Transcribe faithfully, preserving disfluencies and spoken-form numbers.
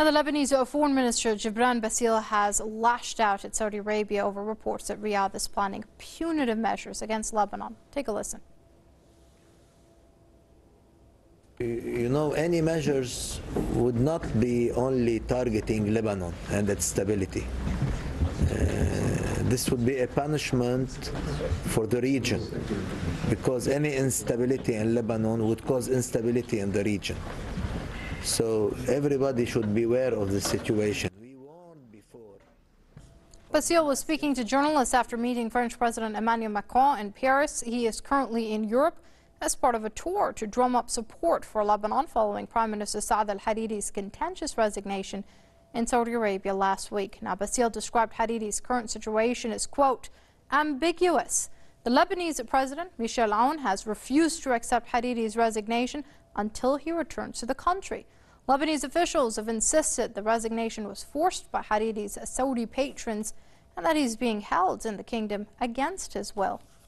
Now, the Lebanese Foreign Minister Gibran Bassil has lashed out at Saudi Arabia over reports that Riyadh is planning punitive measures against Lebanon. Take a listen. You know, any measures would not be only targeting Lebanon and its stability. Uh, this would be a punishment for the region, because any instability in Lebanon would cause instability in the region. So everybody should be aware of the situation. We warned before. Bassil was speaking to journalists after meeting French President Emmanuel Macron in Paris. He is currently in Europe as part of a tour to drum up support for Lebanon following Prime Minister Saad al-Hariri's contentious resignation in Saudi Arabia last week. Now, Bassil described Hariri's current situation as, quote, ambiguous. The Lebanese President, Michel Aoun, has refused to accept Hariri's resignation until he returns to the country. Lebanese officials have insisted the resignation was forced by Hariri's Saudi patrons and that he's being held in the kingdom against his will.